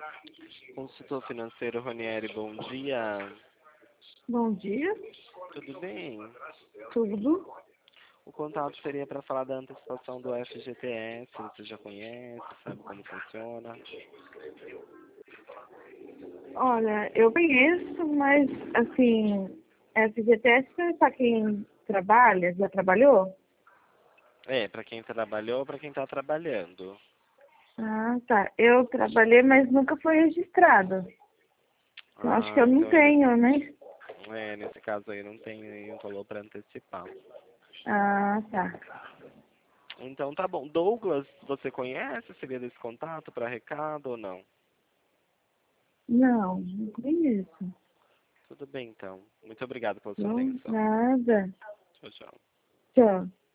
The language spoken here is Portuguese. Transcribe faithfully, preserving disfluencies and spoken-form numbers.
Consultor financeiro Ronieri, bom dia. Bom dia, Tudo bem? tudo. O contato seria para falar da antecipação do F G T S. Você já conhece, sabe como funciona? Olha, eu conheço, mas assim, F G T S é para quem trabalha, já trabalhou? É, para quem trabalhou ou para quem está trabalhando. Ah, tá. Eu trabalhei, mas nunca foi registrado. Eu acho que Ah, eu não então ele, tenho, né? é, nesse caso aí não tem nenhum valor para antecipar. Ah, tá. Então tá bom. Douglas, você conhece? Seria desse contato para recado ou não? Não, não conheço. Tudo bem então. Muito obrigado pela sua Não, atenção. nada. Tchau, tchau. Tchau.